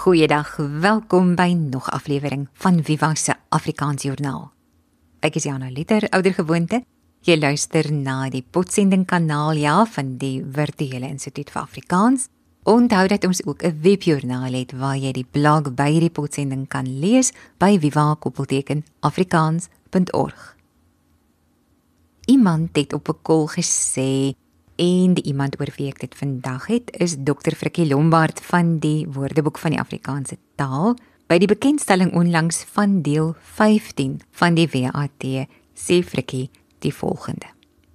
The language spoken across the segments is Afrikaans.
Goeiedag, welkom by nog aflewering van Viva se Afrikaans Joernaal. Ek is Jana Liter, oudergewoonte. Jy luister na die potsending kanaal van die Virtuele Instituut vir Afrikaans. Onthou dat ons ook 'n webjoernaal het waar jy die blog by die potsending kan lees by viva-afrikaans.org. Iemand het op 'n kol gesê, en die iemand oor wie ek dit vandag het, is Dr. Frikkie Lombard van die Woordeboek van die Afrikaanse taal. By die bekendstelling onlangs van deel 15 van die WAT sê Frikkie die volgende.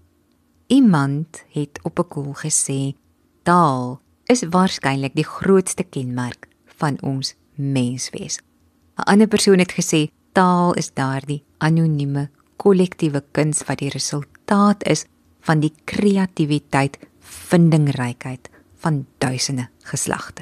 Iemand het op 'n kol gesê, taal is waarskynlik die grootste kenmerk van ons menswees. 'n Ander persoon het gesê, taal is daardie anonieme, kollektiewe kuns wat die resultaat is van die kreatiwiteit, vindingrykheid van duisende geslagte.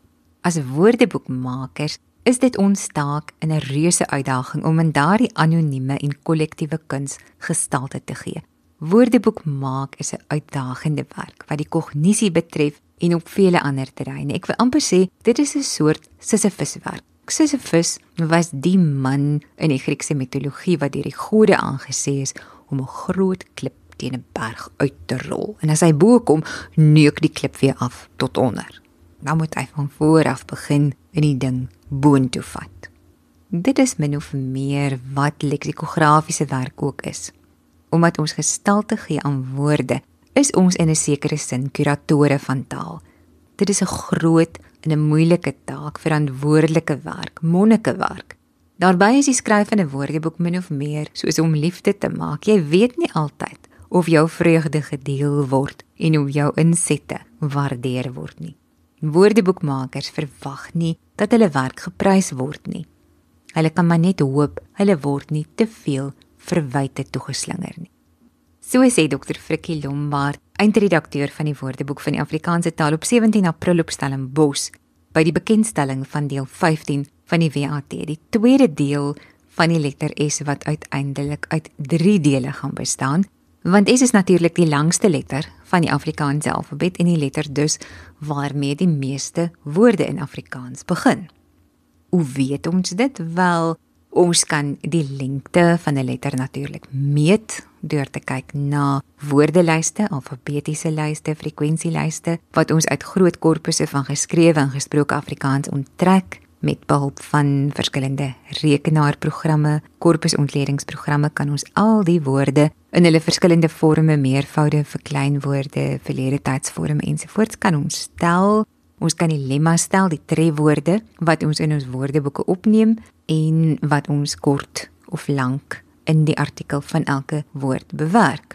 As woordeboekmakers is dit ons taak in 'n reuse uitdaging om in daardie anonieme en kollektiewe kuns gestalte te gee. Woordeboek maak is 'n uitdagende werk wat die kognisie betref en op vele ander terreine. Ek wil amper sê, dit is 'n soort Sisyphuswerk. Sisyphus was die man in die Griekse mitologie wat deur die gode aangesê is om 'n groot klip teen 'n berg uit te rol. En as hy bo kom, neuk die klip weer af tot onder. Dan moet hy van voor af begin en die ding boontoe vat. Dit is min of meer wat leksikografiese werk ook is. Omdat ons gestalte gee aan woorde, is ons in 'n sekere sin kuratore van taal. Dit is 'n groot en 'n moeilike taak, verantwoordelike werk, monnikenwerk. Daarbey is die skryf van 'n woordeboek min of meer soos om liefde te maak. Jy weet nie altyd of jou vreugde gedeel word en of jou insette waardeer word nie. Woordeboekmakers verwag nie dat hulle werk geprys word nie. Hulle kan maar net hoop, hulle word nie te veel verwyte toegeslinger nie. So sê Dr. Frikkie Lombard, eindredakteur van die Woordeboek van die Afrikaanse taal op 17 April op Stellenbosch, by die bekendstelling van deel 15 van die WAT, die tweede deel van die letter S wat uiteindelik uit 3 dele gaan bestaan, want S is natuurlik die langste letter van die Afrikaanse alfabet en die letter dus waarmee die meeste woorde in Afrikaans begin. Hoe weet ons dit? Wel, ons kan die lengte van 'n letter natuurlik meet deur te kyk na woordelyste, alfabetiese lyste, frekwensielyste wat ons uit groot korpusse van geskrewe en gesproke Afrikaans onttrek met behulp van verskillende rekenaarprogramme, korpusontledingprogramme kan ons al die woorde in hulle verskillende vorme, meervoude, verkleinwoorde, verlede tydsvorme ensovoorts kan ons stel. Ons kan die lemma stel, die trefwoorde wat ons in ons woordeboeke opneem en wat ons kort of lank in die artikel van elke woord bewerk.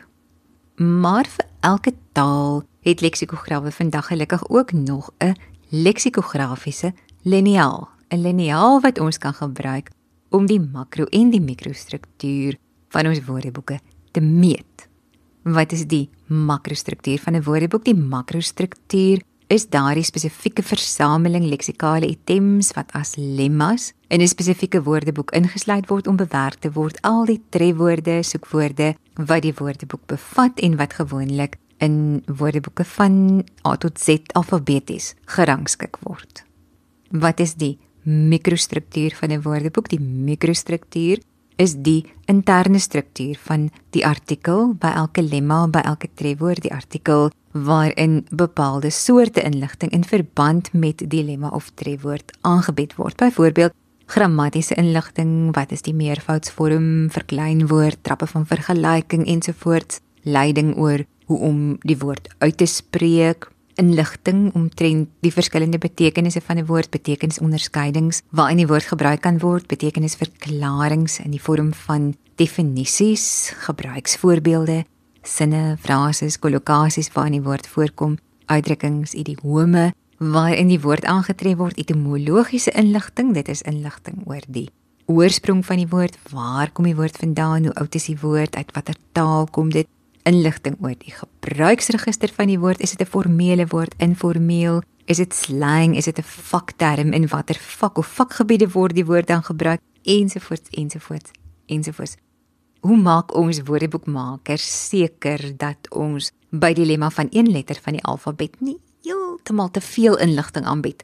Maar vir elke taal het leksikograwe vandag gelukkig ook nog 'n leksikografiese liniaal. 'n Liniaal wat ons kan gebruik om die makro en die mikrostruktuur van ons woordeboeke te meet. Wat is die makrostruktuur van 'n woordeboek? Die makrostruktuur is daardie spesifieke versameling leksikale items wat as lemmas in 'n spesifieke woordeboek ingesluit word om bewerk te word. Al die trefwoorde, soekwoorde wat die woordeboek bevat en wat gewoonlik in woordeboeke van A tot Z alfabeties gerangskik word. Wat is die mikrostruktuur van 'n woordeboek? Die mikrostruktuur is die interne struktuur van die artikel by elke lemma, by elke trefwoord, die artikel waarin bepaalde soorte inligting in verband met die lemma of trefwoord aangebied word. Byvoorbeeld grammatiese inligting, wat is die meervoudsvorm, verkleinwoord, trappe van vergelyking ensovoorts, leiding oor hoe om die woord uit te spreek, inligting omtrent die verskillende betekenisse van 'n woord, betekenisonderskeidings waarin die woord gebruik kan word, betekenisverklarings in die vorm van definisies, gebruiksvoorbeelde, sinne, frases, kollokasies waarin die woord voorkom, uitdrukkings, idiome waarin die woord aangetref word, etimologiese inligting, dit is inligting oor die oorsprong van die woord, waar kom die woord vandaan, hoe oud is die woord, uit watter taal kom dit, inligting oor die gebruiksregister van die woord, is dit 'n formele woord, informeel, is dit slang, is dit 'n vakterm, in watter vak of vakgebiede word die woord dan gebruik, ensovoorts, ensovoorts, ensovoorts. Hoe maak ons woordeboekmakers seker dat ons by die lemma van een letter van die alfabet nie heeltemal te veel inligting aanbied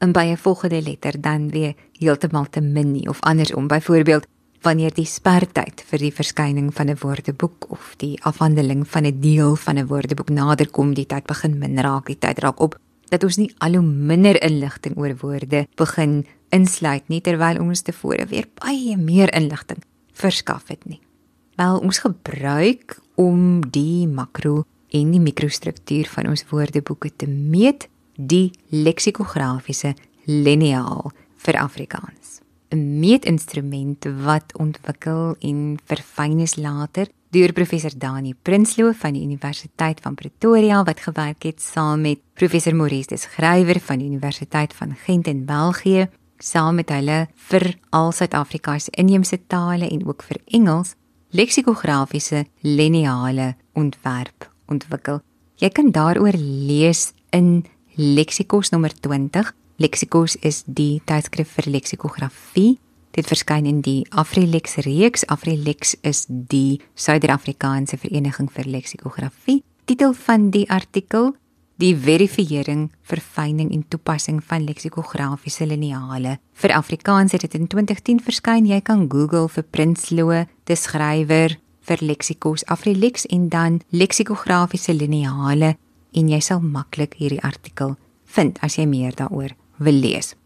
en by 'n volgende letter dan weer heeltemal te min nie, of andersom, byvoorbeeld wanneer die spertyd vir die verskyning van 'n woordeboek of die afhandeling van 'n deel van 'n woordeboek naderkom, die tyd begin min raak, die tyd raak op, dat ons nie al hoe minder inligting oor woorde begin insluit nie, terwyl ons tevore weer baie meer inligting verskaf het nie. Wel, ons gebruik om die makro en die mikrostruktuur van ons woordeboeke te meet, die leksikografiese liniaal vir Afrikaans. 'n Meetinstrument wat ontwikkel en verfyn is later deur professor Dani Prinsloo van die Universiteit van Pretoria, wat gewerk het saam met professor Maurice de Schryver van die Universiteit van Gent in België, saam met hulle vir al Suid-Afrika se inheemse tale en ook vir Engels, leksikografiese liniale ontwerp ontwikkel. Jy kan daaroor lees in Leksikos nommer 20. Leksikos is die tydskrif vir leksikografie. Dit verskyn in die Afrilex reeks. Afrilex is die Suider-Afrikaanse Vereniging vir Leksikografie. Titel van die artikel: Die verifiering, verfyning en toepassing van leksikografiese liniale vir Afrikaans, het dit in 2010 verskyn. Jy kan Google vir Prinsloo, de Schryver vir Leksikos, Afrilex en dan leksikografiese liniale en jy sal maklik hierdie artikel vind as jy meer daaroor wil lees.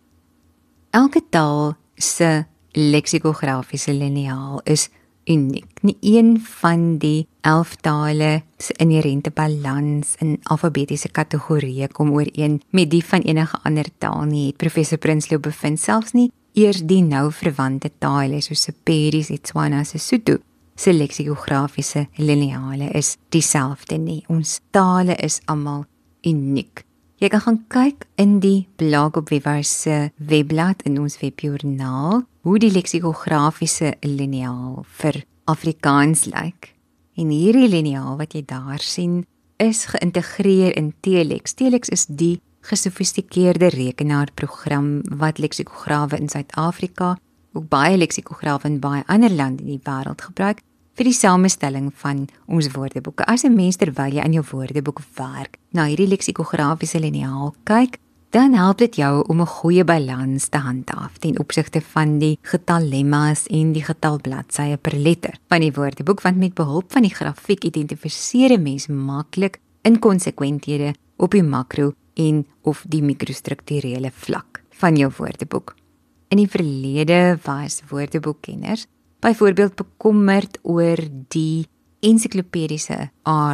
Elke taal se leksikografiese liniaal is uniek. Nie een van die 11 tale se inherente balans in alfabetiese kategorieë kom ooreen met die van enige ander taal nie, het professor Prinsloo bevind. Selfs nie eers die nou verwante tale soos Sepedi, Setswana, Sesotho se leksikografiese liniale is dieselfde nie. Ons tale is almal uniek. Jy kan gaan kyk in die blog op Viva se webblad in ons webjoernaal hoe die leksikografiese liniaal vir Afrikaans lyk. En hierdie liniaal wat jy daar sien is geïntegreer in Telex. Telex is die gesofistikeerde rekenaarprogram wat leksikograwe in Suid-Afrika, ook baie leksikograwe in baie ander lande in die wêreld gebruik vir die samestelling van ons woordeboeke. As 'n mens terwyl jy aan jou woordeboek werk, na hierdie leksikografiese liniaal kyk, dan help dit jou om 'n goeie balans te handhaaf ten opsigte van die getal lemmas en die getal bladsye per letter van die woordeboek, want met behulp van die grafiek identifiseer 'n mens maklik inkonsekwenthede op die makro en of die mikrostrukturele vlak van jou woordeboek. In die verlede was woordeboekkenners byvoorbeeld bekommerd oor die ensiklopediese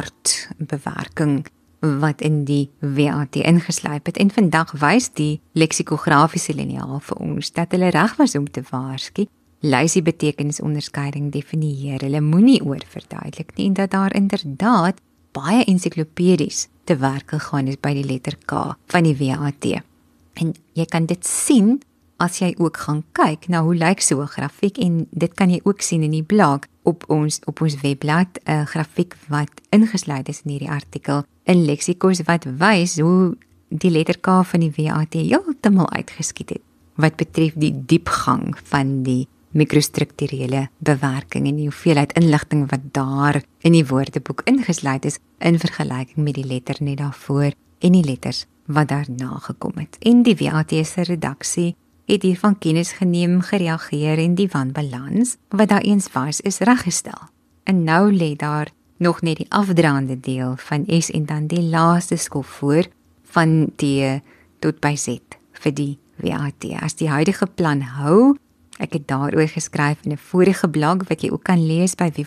aardbewerking wat in die WAT ingeslyp het, en vandag wys die leksikografiese liniaal vir ons dat hulle reg was om te waarsku. Lysie betekenisonderskeiding definieer, hulle moenie oorverduidelik nie, en dat daar inderdaad baie ensiklopedies te werk gegaan is by die letter K van die WAT. En jy kan dit sien as jy ook gaan kyk na hoe lyk so 'n grafiek, en dit kan jy ook sien in die blog op ons webblad, 'n grafiek wat ingesluit is in hierdie artikel in Leksikos wat wys hoe die letter K van die WAT heeltemal uitgeskiet het wat betref die diepgang van die mikrostrukturele bewerking en die hoeveelheid inligting wat daar in die woordeboek ingesluit is in vergelyking met die letter net daarvoor en die letters wat daarna gekom het. En die WAT se redaksie het hiervan kennis geneem, gereageer en die wanbalans wat daar eens was is reggestel. En nou lê daar nog net die afdraande deel van S en dan die laaste skof voor van T tot by Z vir die WAT. As die huidige plan hou, ek het daaroor geskryf in 'n vorige blog wat jy ook kan lees by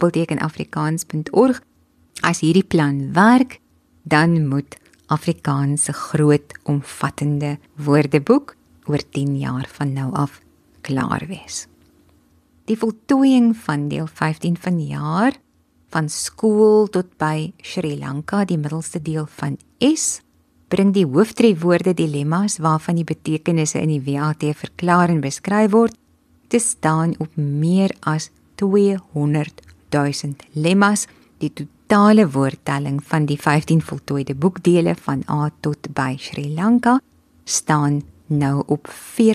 viva-afrikaans.org. As hierdie plan werk, dan moet Afrikaans se groot omvattende woordeboek oor 10 jaar van nou af klaar wees. Die voltooiing van deel 15 van die jaar, van skool tot by Sri Lanka, die middelste deel van S, bring die hooftrefwoorde dilemma's waarvan die betekenisse in die WAT verklaar en beskryf word, te staan op meer as 200.000 lemmas. Die totale woordtelling van die 15 voltooide boekdele van A tot by Sri Lanka staan nou op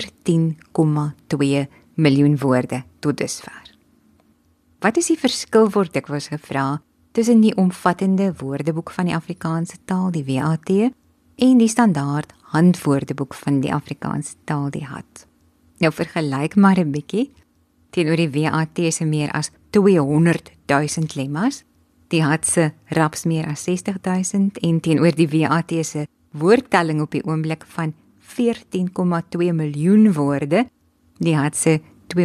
14,2 miljoen woorde tot dusver. Wat is die verskil, word dikwels gevra, tussen die omvattende woordeboek van die Afrikaanse taal, die WAT, en die standaard handwoordeboek van die Afrikaanse taal die had. Nou vergelyk maar 'n bietjie teenoor die WAT se meer as 200.000 lemmas, die had se raps meer as 60.000 en teenoor die WAT se woordtelling op die oomblik van 14,2 miljoen woorde, die had se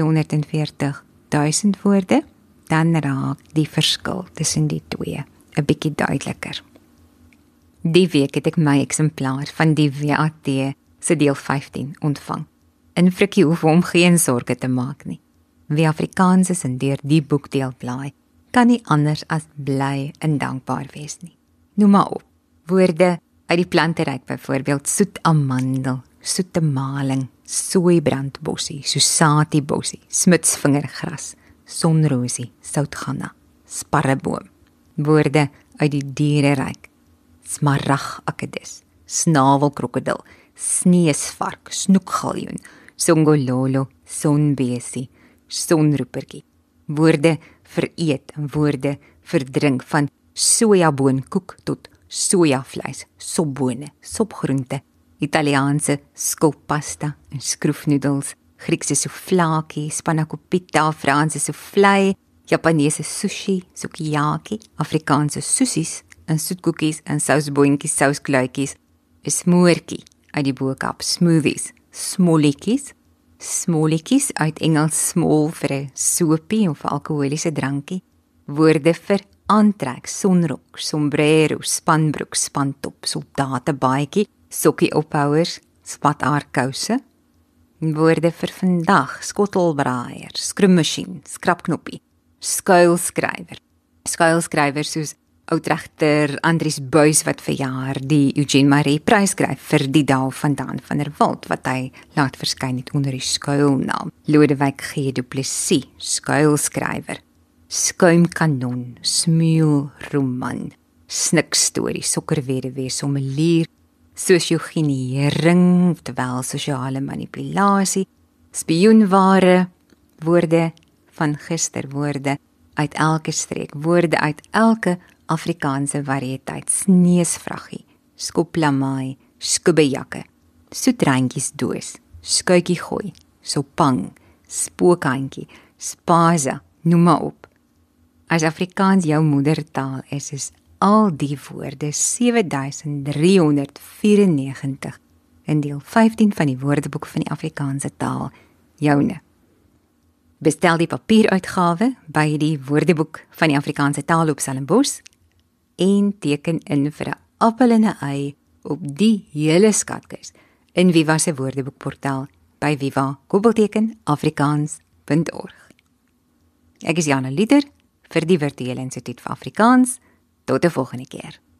240.000 woorde, dan raak die verskil tussen die twee 'n bietjie duideliker. Die week het ek my eksemplaar van die WAT se deel 15 ontvang. En Frikkie hoef hom geen sorge te maak nie. Wie Afrikaans is en deur die boek deelblaai, kan nie anders as bly en dankbaar wees nie. Noem maar op. Woorde uit die planteryk byvoorbeeld soet amandel, soete maling, soeibrandbossie, susatiebossie, smitsvingergras, sonrosie, soutganna, sparreboom. Woorde uit die diereryk, smaragdakedus, snavelkrokodil, sneesvark, snoekgaljoen, songololo, sonbesie, sonroepertjie. Woorde vir eet en woorde vir drink, van sojaboonkoek tot sojavleis, sopbone, sopgroente, Italiaanse skulpasta en skroefnoedels, Griekse souvlaki, spanakopita, Franse soufflé, Japanese sushi, sukiyaki, Afrikaanse soesies en soetkoekies en sousboontjies, souskluitjies, 'n smoortjie uit die Bo-Kaap, smoothies, smolletjies, smolletjies uit Engels small vir 'n soopie of alkoholiese drankie, woorde vir aantrek, sonrok, sombrero, spanbroek, spantop, soldatebaadjie, sokkie ophouers, spataarkouse, woorde vir vandag, skottelbraaier, skrimmasjien, skrapknoppie, skuilskrywer. Skuilskrywer soos oudregter Andries Buys wat verjaar die Eugene Marie Prys skryf vir die dae van Daan van der Walt wat hy laat verskyn het onder die skuilnaam. Lodewijk G. Du Plessis, skuilskrywer. Skuimkanon, smuulroman, snikstorie, sokkerweduwee, sommelier, sosiogeneering, terwyl sosiale manipulasie, spioenware, woorde van gister, woorde uit elke streek, woorde uit elke Afrikaanse variëteit, sneesvraggie, skoplamaai, skubbejakke, soetreintjies doos, skuitjie gooi, sopang, spookhandjie, spaza, noem maar op. As Afrikaans jou moedertaal is al die woorde 7394 in deel 15 van die woordeboek van die Afrikaanse taal, joune. Bestel die papieruitgawe by die woordeboek van die Afrikaanse taal op Stellenbosch en teken in vir 'n appel en 'n ei op die hele skatkis in Viva se woordeboekportaal by viva-afrikaans.org. Ek is Jana Lieder vir die Virtuele Instituut vir Afrikaans. Tot 'n volgende keer.